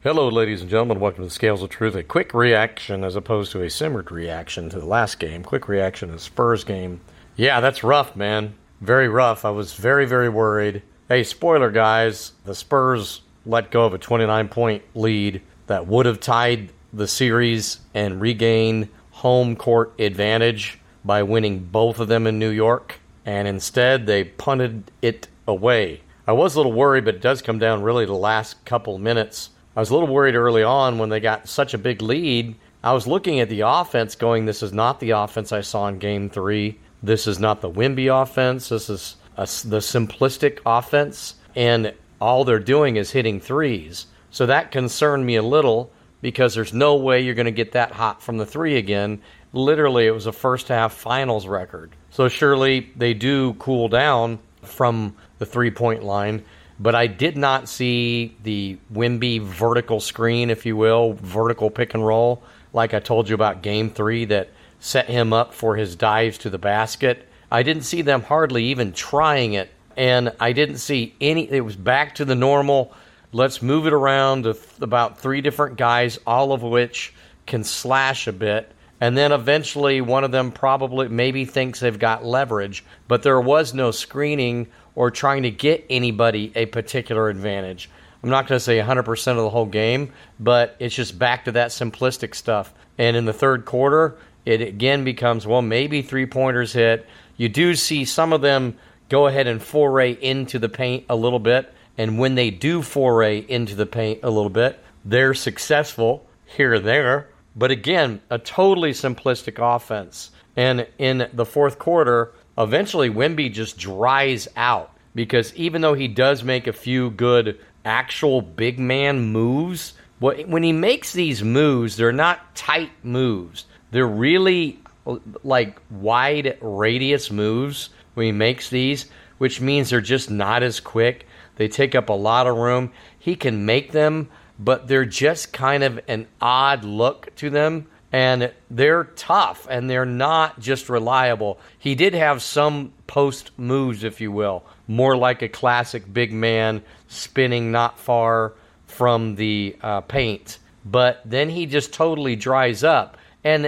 Hello, ladies and gentlemen. Welcome to Scales of Truth. A quick reaction as opposed to a simmered reaction to the last game. Quick reaction to the Spurs game. Yeah, that's rough, man. Very rough. I was very, very worried. Hey, spoiler, guys. The Spurs let go of a 29-point lead that would have tied the series and regained home court advantage by winning both of them in New York. And instead, they punted it away. I was a little worried, but it does come down really to the last couple minutes. I was a little worried early on when they got such a big lead. I was looking at the offense going, this is not the offense I saw in Game 3. This is not the Wemby offense. This is the simplistic offense. And all they're doing is hitting threes. So that concerned me a little because there's no way you're going to get that hot from the three again. Literally, it was a first-half finals record. So surely they do cool down from the three-point line. But I did not see the Wemby vertical screen, if you will, vertical pick and roll, like I told you about Game 3 that set him up for his dives to the basket. I didn't see them hardly even trying it, and I didn't see any. It was back to the normal, let's move it around to about three different guys, all of which can slash a bit. And then eventually one of them probably maybe thinks they've got leverage, but there was no screening or trying to get anybody a particular advantage. I'm not going to say 100% of the whole game, but it's just back to that simplistic stuff. And in the third quarter, it again becomes, well, maybe three-pointers hit. You do see some of them go ahead and foray into the paint a little bit, and when they do foray into the paint a little bit, they're successful here and there. But again, a totally simplistic offense. And in the fourth quarter, eventually Wemby just dries out because even though he does make a few good actual big man moves, when he makes these moves, they're not tight moves. They're really like wide radius moves when he makes these, which means they're just not as quick. They take up a lot of room. He can make them, but they're just kind of an odd look to them. And they're tough, and they're not just reliable. He did have some post moves, if you will, more like a classic big man spinning not far from the paint. But then he just totally dries up. And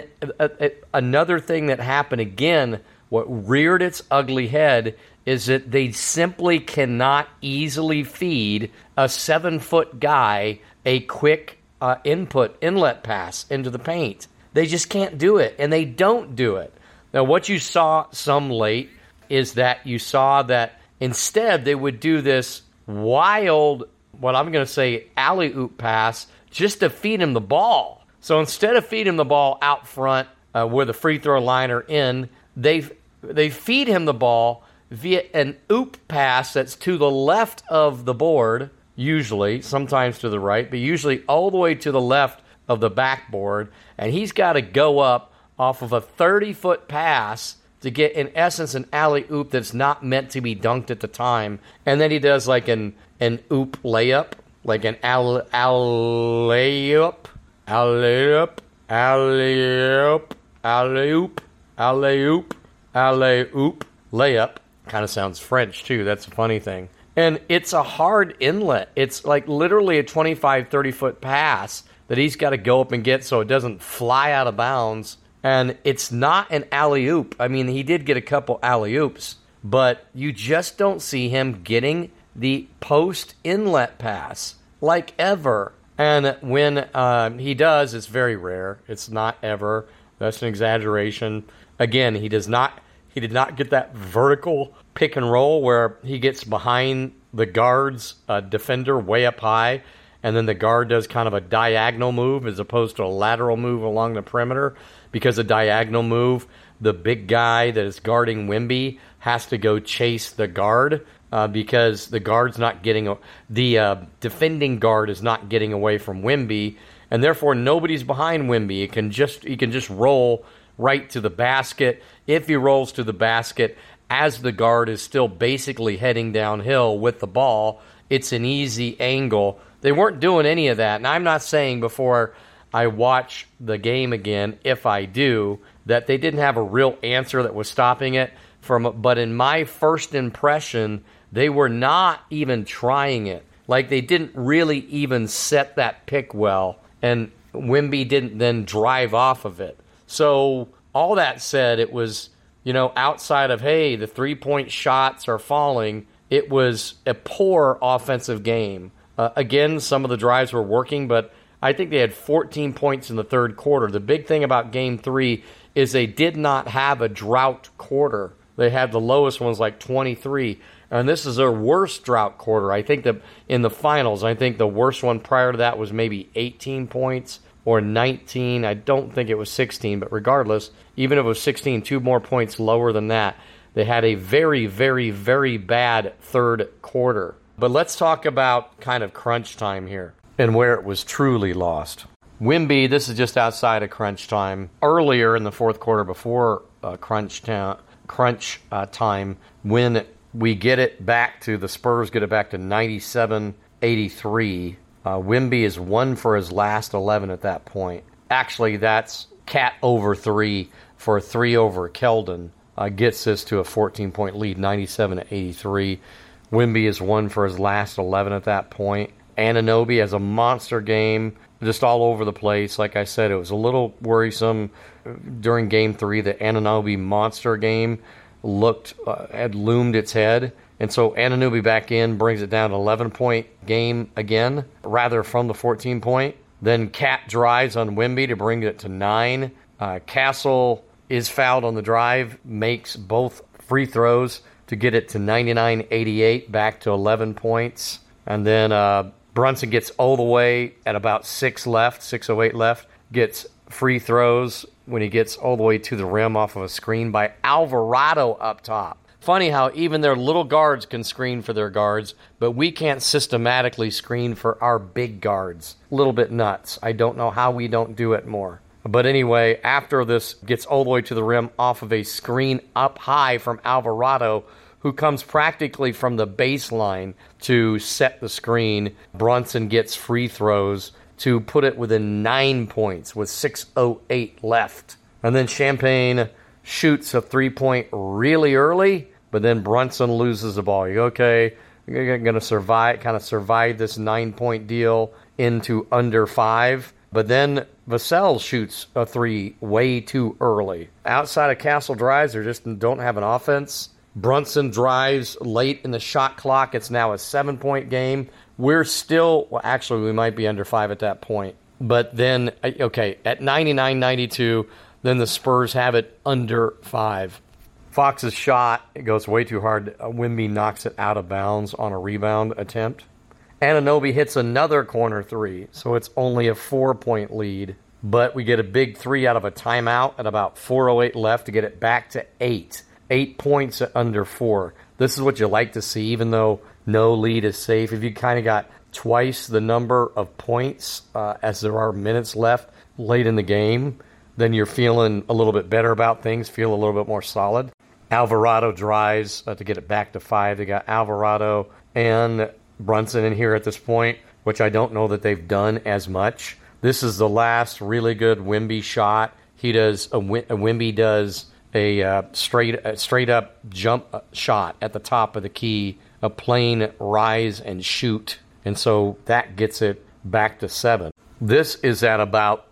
another thing that happened again, what reared its ugly head, is that they simply cannot easily feed a 7-foot guy a quick inlet pass into the paint. They just can't do it, and they don't do it. Now, what you saw some late is that you saw that instead they would do this wild, what I'm going to say, alley-oop pass just to feed him the ball. So instead of feeding him the ball out front where the free throw line are in, they feed him the ball via an oop pass that's to the left of the board, usually, sometimes to the right, but usually all the way to the left of the backboard, and he's got to go up off of a 30-foot pass to get, in essence, an alley-oop that's not meant to be dunked at the time. And then he does like an oop layup, like an alley-oop layup. Kind of sounds French, too. That's a funny thing. And it's a hard inlet. It's like literally a 25, 30-foot pass that he's got to go up and get so it doesn't fly out of bounds. And it's not an alley-oop. I mean, he did get a couple alley-oops, but you just don't see him getting the post-inlet pass, like ever. And when he does, it's very rare. It's not ever. That's an exaggeration. Again, he did not get that vertical pick and roll where he gets behind the guard's defender way up high, and then the guard does kind of a diagonal move as opposed to a lateral move along the perimeter. Because a diagonal move, the big guy that is guarding Wemby has to go chase the guard because the guard's not getting the defending guard is not getting away from Wemby, and therefore nobody's behind Wemby. He can just roll right to the basket. If he rolls to the basket as the guard is still basically heading downhill with the ball, it's an easy angle. They weren't doing any of that. And I'm not saying before I watch the game again, if I do, that they didn't have a real answer that was stopping it. But in my first impression, they were not even trying it. Like they didn't really even set that pick well, and Wemby didn't then drive off of it. So all that said, it was, outside of, hey, the three-point shots are falling, it was a poor offensive game. Again, some of the drives were working, but I think they had 14 points in the third quarter. The big thing about Game 3 is they did not have a drought quarter. They had the lowest ones like 23, and this is their worst drought quarter. I think that in the finals, I think the worst one prior to that was maybe 18 points or 19. I don't think it was 16, but regardless, even if it was 16, 2 more points lower than that. They had a very, very, very bad third quarter. But let's talk about kind of crunch time here and where it was truly lost. Wemby, this is just outside of crunch time. Earlier in the fourth quarter, before crunch time, when we get it back to, the Spurs get it back to 97-83, Wemby is 1 for his last 11 at that point. Actually, that's Cat over 3 for a 3 over Keldon. Gets this to a 14-point lead, 97-83. Wemby is 1 for his last 11 at that point. Anunoby has a monster game, just all over the place. Like I said, it was a little worrisome during Game 3. The Anunoby monster game had loomed its head. And so Anunoby back in brings it down to 11-point game again, rather from the 14-point. Then Cat drives on Wemby to bring it to 9. Castle is fouled on the drive, makes both free throws to get it to 99-88, back to 11 points. And then Brunson gets all the way at about 6:08 left, gets free throws when he gets all the way to the rim off of a screen by Alvarado up top. Funny how even their little guards can screen for their guards, but we can't systematically screen for our big guards. A little bit nuts. I don't know how we don't do it more. But anyway, after this gets all the way to the rim off of a screen up high from Alvarado, who comes practically from the baseline to set the screen, Brunson gets free throws to put it within 9 points with 6:08 left. And then Champagne shoots a three-point really early, but then Brunson loses the ball. You go, okay, you're going to survive this 9-point deal into under 5. But then Vassell shoots a 3 way too early. Outside of Castle drives, they just don't have an offense. Brunson drives late in the shot clock. It's now a 7-point game. We're still, well, actually, we might be under 5 at that point. But then, okay, at 99-92, then the Spurs have it under 5. Fox's shot, it goes way too hard. Wemby knocks it out of bounds on a rebound attempt. Anunoby hits another corner 3, so it's only a 4-point lead. But we get a big 3 out of a timeout at about 4:08 left to get it back to 8. 8 points at under 4. This is what you like to see, even though no lead is safe. If you kind of got twice the number of points as there are minutes left late in the game, then you're feeling a little bit better about things, feel a little bit more solid. Alvarado drives to get it back to 5. They got Alvarado and Brunson in here at this point, which I don't know that they've done as much. This is the last really good Wemby shot. Wemby does a straight up jump shot at the top of the key, a plain rise and shoot, and so that gets it back to 7. This is at about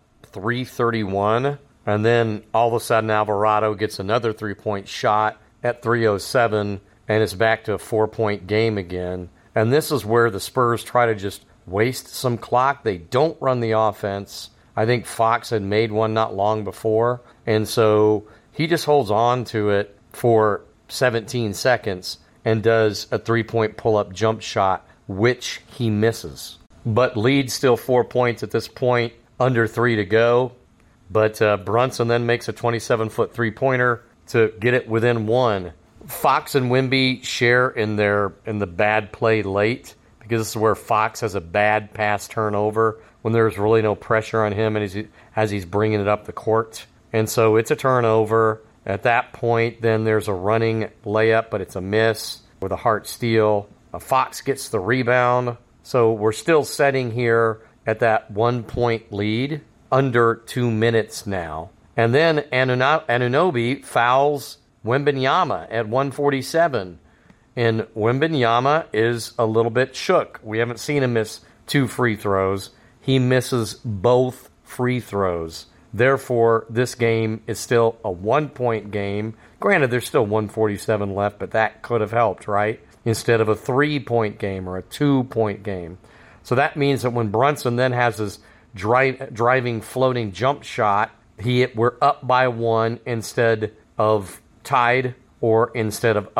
3:31, and then all of a sudden Alvarado gets another 3-point shot at 3:07, and it's back to a 4-point game again. And this is where the Spurs try to just waste some clock. They don't run the offense. I think Fox had made one not long before, and so he just holds on to it for 17 seconds and does a 3-point pull-up jump shot, which he misses. But leads still 4 points at this point, under 3 to go. But Brunson then makes a 27-foot three-pointer to get it within 1. Fox and Wemby share in the bad play late, because this is where Fox has a bad pass turnover when there's really no pressure on him and as he's bringing it up the court. And so it's a turnover. At that point, then there's a running layup, but it's a miss with a Hart steal. Fox gets the rebound. So we're still setting here at that 1-point lead, under 2 minutes now. And then Anunoby fouls Wembanyama at 1:47. And Wembanyama is a little bit shook. We haven't seen him miss 2 free throws. He misses both free throws. Therefore, this game is still a 1-point game. Granted, there's still 147 left, but that could have helped, right? Instead of a 3-point game or a 2-point game. So that means that when Brunson then has his driving floating jump shot, we're up by 1 instead of tied, or instead of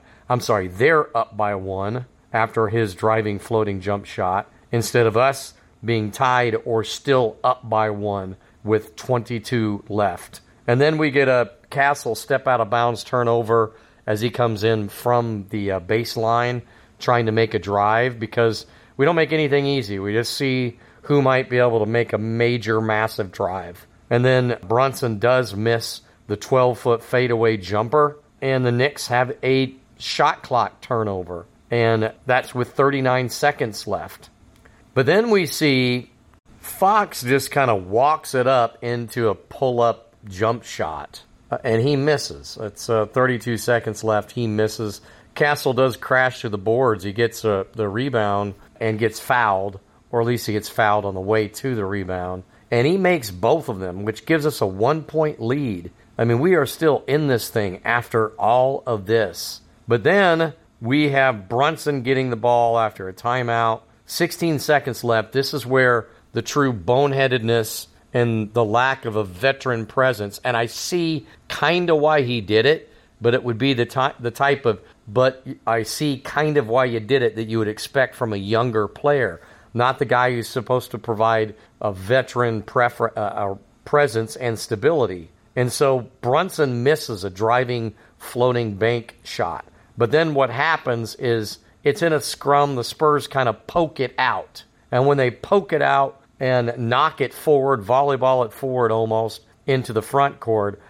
they're up by 1 after his driving floating jump shot, instead of us being tied or still up by 1 with 22 left. And then we get a Castle step out of bounds turnover as he comes in from the baseline trying to make a drive, because we don't make anything easy. We just see who might be able to make a major, massive drive. And then Brunson does miss the 12-foot fadeaway jumper, and the Knicks have a shot clock turnover, and that's with 39 seconds left. But then we see Fox just kind of walks it up into a pull-up jump shot, and he misses. It's 32 seconds left. He misses. Castle does crash to the boards. He gets the rebound and gets fouled, or at least he gets fouled on the way to the rebound. And he makes both of them, which gives us a 1-point lead. I mean, we are still in this thing after all of this. But then we have Brunson getting the ball after a timeout. 16 seconds left. This is where the true boneheadedness and the lack of a veteran presence, and I see kind of why he did it, but it would be the type of, but I see kind of why you did it that you would expect from a younger player, not the guy who's supposed to provide a veteran presence and stability. And so Brunson misses a driving, floating bank shot. But then what happens is it's in a scrum. The Spurs kind of poke it out. And when they poke it out and knock it forward, volleyball it forward almost into the front court,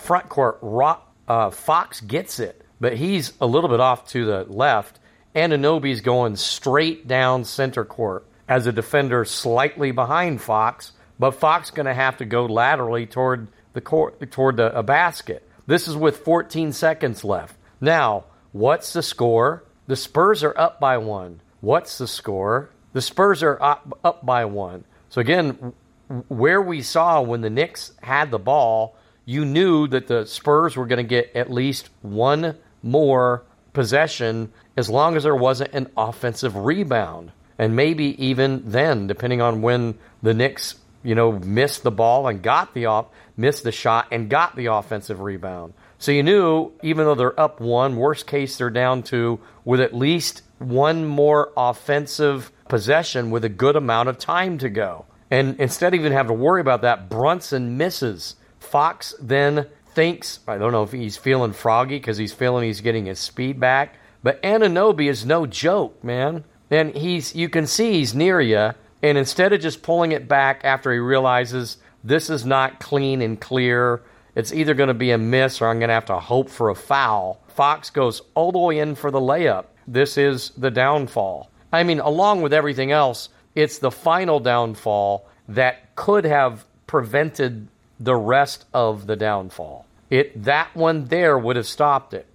Fox gets it. But he's a little bit off to the left. Anunoby's going straight down center court as a defender slightly behind Fox. But Fox going to have to go laterally toward the court, toward a basket. This is with 14 seconds left. Now, what's the score? The Spurs are up by 1. What's the score? The Spurs are up by 1. So again, where we saw when the Knicks had the ball, you knew that the Spurs were going to get at least one more possession as long as there wasn't an offensive rebound. And maybe even then, depending on when the Knicks, missed the ball and missed the shot and got the offensive rebound. So you knew, even though they're up 1, worst case they're down 2, with at least one more offensive possession with a good amount of time to go. And instead of even having to worry about that, Brunson misses. Fox then thinks, I don't know if he's feeling froggy because he's feeling he's getting his speed back, but Anunoby is no joke, man. And you can see he's near you, and instead of just pulling it back after he realizes this is not clean and clear, it's either going to be a miss or I'm going to have to hope for a foul, Fox goes all the way in for the layup. This is the downfall. I mean, along with everything else, it's the final downfall that could have prevented the rest of the downfall. That one there would have stopped it,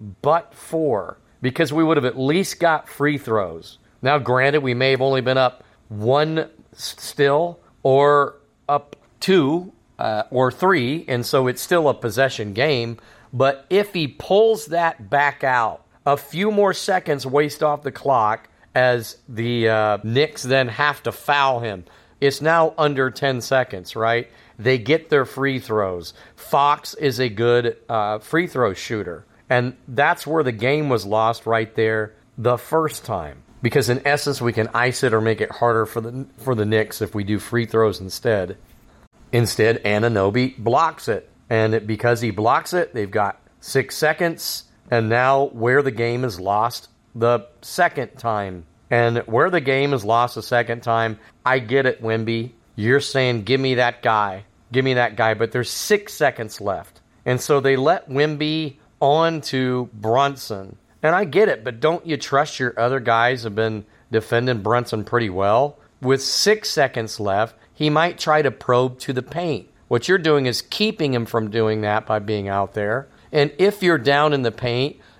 because we would have at least got free throws. Now, granted, we may have only been up 1 still, or up 2 or 3, and so it's still a possession game. But if he pulls that back out, a few more seconds waste off the clock as the Knicks then have to foul him. It's now under 10 seconds, right? They get their free throws. Fox is a good free throw shooter. And that's where the game was lost right there the first time. Because in essence, we can ice it or make it harder for the Knicks if we do free throws instead. Instead, Anunoby blocks it. And because he blocks it, they've got 6 seconds. And now where the game is lost the second time. And where the game is lost the second time, I get it, Wemby. You're saying, give me that guy. Give me that guy. But there's 6 seconds left. And so they let Wemby on to Brunson. And I get it, but don't you trust your other guys have been defending Brunson pretty well? With 6 seconds left, he might try to probe to the paint. What you're doing is keeping him from doing that by being out there. And if you're down in the paint,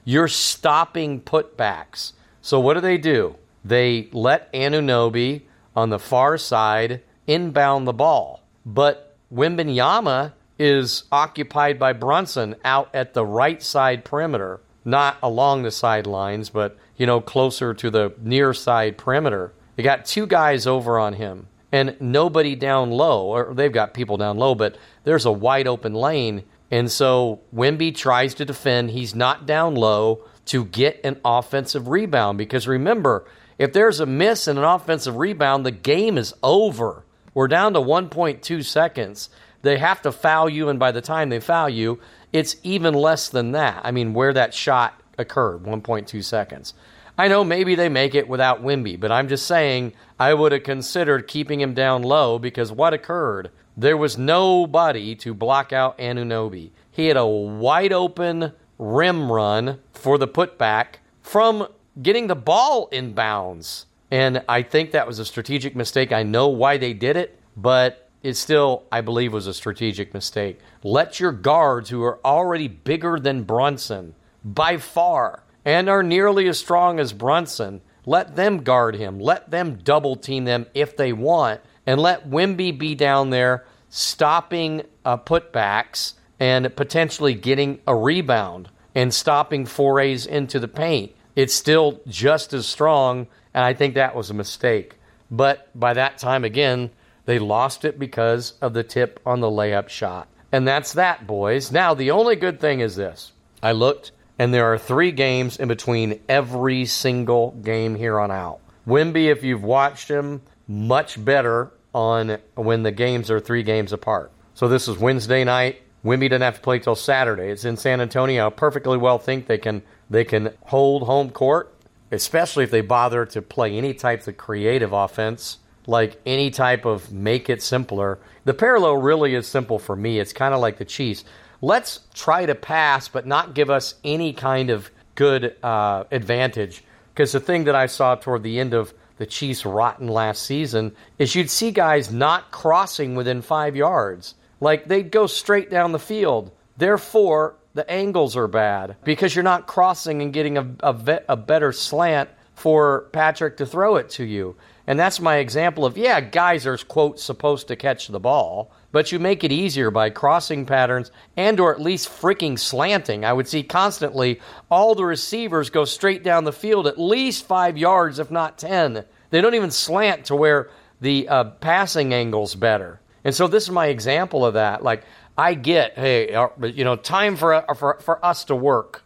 you're stopping putbacks. So what do? They let Anunoby on the far side inbound the ball. But Wembanyama is occupied by Brunson out at the right side perimeter, not along the sidelines, but, closer to the near side perimeter. They got two guys over on him and nobody down low, or they've got people down low, but there's a wide open lane. And so Wemby tries to defend. He's not down low to get an offensive rebound, because remember, if there's a miss and an offensive rebound, the game is over. We're down to 1.2 seconds. They have to foul you, and by the time they foul you, it's even less than that. I mean, where that shot occurred, 1.2 seconds. I know maybe they make it without Wemby, but I'm just saying I would have considered keeping him down low, because what occurred? There was nobody to block out Anunoby. He had a wide open rim run for the putback from getting the ball in bounds. And I think that was a strategic mistake. I know why they did it, but it still, I believe, was a strategic mistake. Let your guards, who are already bigger than Brunson by far and are nearly as strong as Brunson, let them guard him. Let them double team them if they want, and let Wemby be down there stopping putbacks and potentially getting a rebound and stopping forays into the paint. It's still just as strong, and I think that was a mistake. But by that time, again, they lost it because of the tip on the layup shot. And that's that, boys. Now, the only good thing is this. I looked, and there are 3 games in between every single game here on out. Wemby, if you've watched him, much better on when the games are 3 games apart. So this is Wednesday night. Wemby doesn't have to play till Saturday. It's in San Antonio. I perfectly well think they can hold home court, especially if they bother to play any types of creative offense, like any type of make it simpler. The parallel really is simple for me. It's kind of like the Chiefs. Let's try to pass, but not give us any kind of good advantage. Because the thing that I saw toward the end of the Chiefs' rotten last season is you'd see guys not crossing within 5 yards. Like, they'd go straight down the field. Therefore, the angles are bad because you're not crossing and getting a better slant for Patrick to throw it to you. And that's my example of, guys are, quote, supposed to catch the ball, but you make it easier by crossing patterns and or at least freaking slanting. I would see constantly all the receivers go straight down the field at least 5 yards, if not 10. They don't even slant to where the passing angle's better. And so this is my example of that. Like, I get, hey, time for us to work.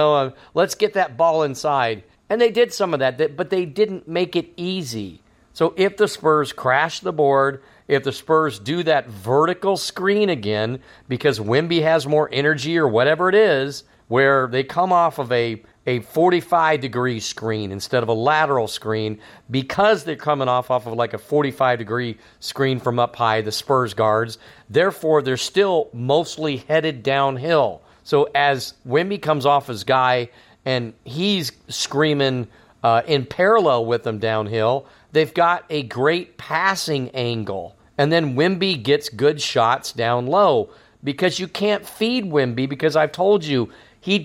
Let's get that ball inside. And they did some of that, but they didn't make it easy. So if the Spurs crash the board, if the Spurs do that vertical screen again, because Wemby has more energy or whatever it is, where they come off of a 45-degree screen instead of a lateral screen, because they're coming off of like a 45-degree screen from up high, the Spurs guards. Therefore, they're still mostly headed downhill. So as Wemby comes off his guy and he's screaming in parallel with them downhill, they've got a great passing angle. And then Wemby gets good shots down low, because you can't feed Wemby, because I've told you, they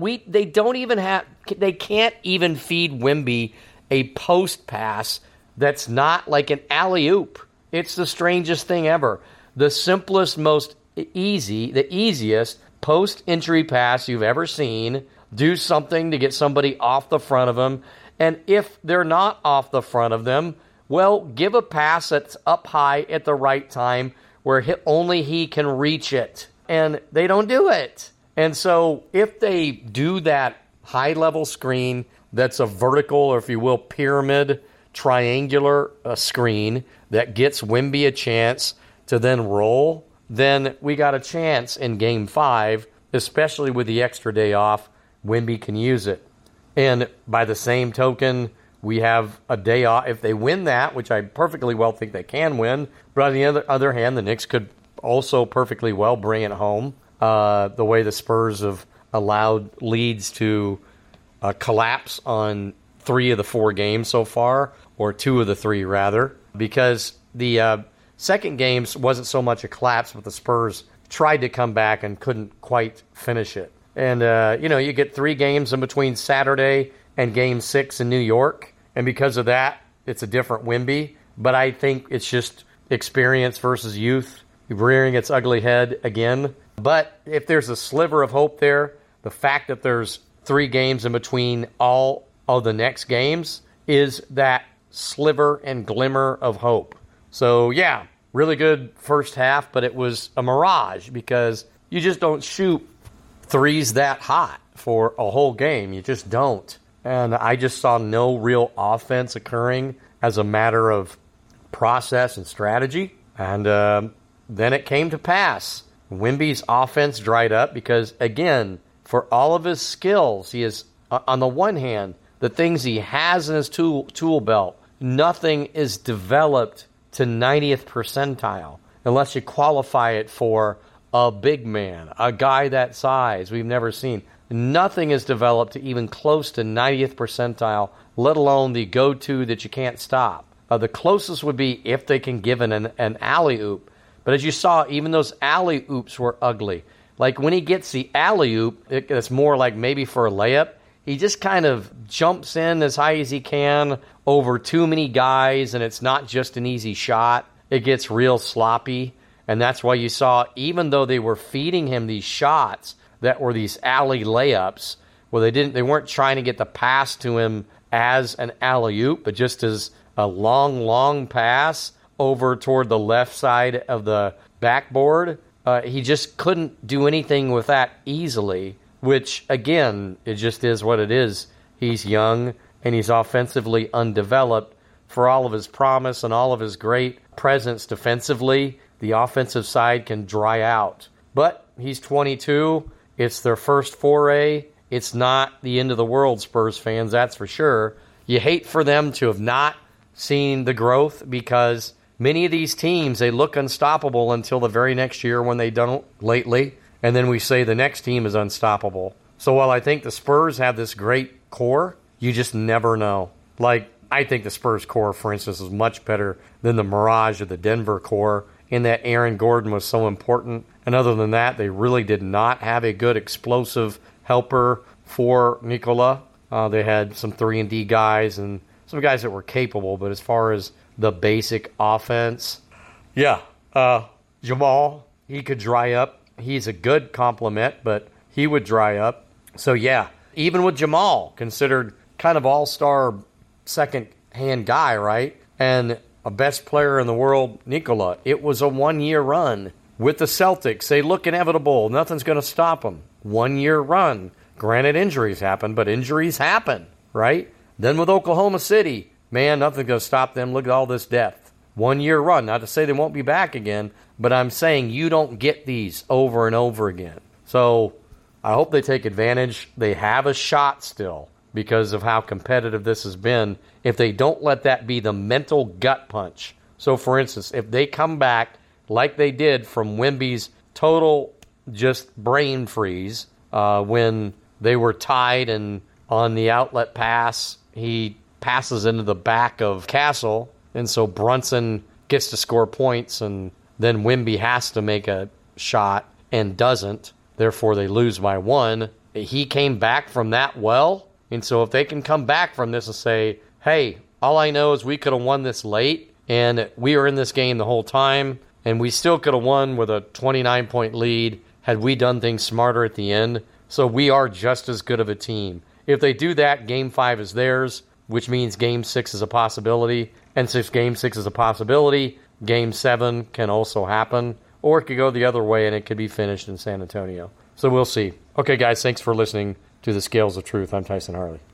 can't even feed Wemby a post pass that's not like an alley-oop. It's the strangest thing ever. The simplest, the easiest post-entry pass you've ever seen. Do something to get somebody off the front of them. And if they're not off the front of them, well, give a pass that's up high at the right time where only he can reach it. And they don't do it. And so if they do that high-level screen that's a vertical, or if you will, pyramid, triangular screen that gets Wemby a chance to then roll, then we got a chance in Game 5, especially with the extra day off. Wemby can use it. And by the same token, we have a day off. If they win that, which I perfectly well think they can win, but on the other hand, the Knicks could also perfectly well bring it home. The way the Spurs have allowed leads to collapse on 3 of the 4 games so far, or 2 of the 3 rather, because the second games wasn't so much a collapse, but the Spurs tried to come back and couldn't quite finish it. And, you get 3 games in between Saturday and Game 6 in New York. And because of that, it's a different Wemby. But I think it's just experience versus youth rearing its ugly head again. But if there's a sliver of hope there, the fact that there's 3 games in between all of the next games is that sliver and glimmer of hope. So, yeah, really good first half, but it was a mirage because you just don't shoot threes that hot for a whole game. You just don't. And I just saw no real offense occurring as a matter of process and strategy. And then it came to pass. Wemby's offense dried up because, again, for all of his skills, he is, on the one hand, the things he has in his tool belt, nothing is developed to 90th percentile unless you qualify it for a big man, a guy that size we've never seen. Nothing is developed to even close to 90th percentile, let alone the go-to that you can't stop. The closest would be if they can give an alley-oop. But as you saw, even those alley-oops were ugly. Like when he gets the alley-oop, it's more like maybe for a layup. He just kind of jumps in as high as he can over too many guys, and it's not just an easy shot. It gets real sloppy. And that's why you saw, even though they were feeding him these shots that were these alley layups, well, they weren't trying to get the pass to him as an alley-oop, but just as a long, long pass over toward the left side of the backboard. He just couldn't do anything with that easily, which, again, it just is what it is. He's young, and he's offensively undeveloped. For all of his promise and all of his great presence defensively, the offensive side can dry out. But he's 22. It's their first foray. It's not the end of the world, Spurs fans, that's for sure. You hate for them to have not seen the growth because many of these teams, they look unstoppable until the very next year when they don't lately. And then we say the next team is unstoppable. So while I think the Spurs have this great core, you just never know. Like, I think the Spurs core, for instance, is much better than the mirage of the Denver core in that Aaron Gordon was so important. And other than that, they really did not have a good explosive helper for Nikola. They had some 3-and-D guys and some guys that were capable, but as far as the basic offense, Jamal, he could dry up. He's a good compliment, but he would dry up. So, yeah, even with Jamal, considered kind of all-star second-hand guy, right? And a best player in the world, Nikola. It was a 1-year run with the Celtics. They look inevitable. Nothing's going to stop them. 1-year run. Granted, injuries happen, but injuries happen, right? Then with Oklahoma City, man, nothing's going to stop them. Look at all this depth. 1-year run. Not to say they won't be back again, but I'm saying you don't get these over and over again. So I hope they take advantage. They have a shot still because of how competitive this has been. If they don't let that be the mental gut punch. So, for instance, if they come back like they did from Wemby's total just brain freeze when they were tied and on the outlet pass, he passes into the back of Castle, and so Brunson gets to score points, and then Wemby has to make a shot and doesn't. Therefore, they lose by 1. He came back from that well, and so if they can come back from this and say, hey, all I know is we could have won this late, and we were in this game the whole time, and we still could have won with a 29-point lead had we done things smarter at the end. So we are just as good of a team. If they do that, Game 5 is theirs, which means Game 6 is a possibility. And since Game 6 is a possibility, Game 7 can also happen. Or it could go the other way and it could be finished in San Antonio. So we'll see. Okay, guys, thanks for listening to The Scales of Truth. I'm Tyson Harley.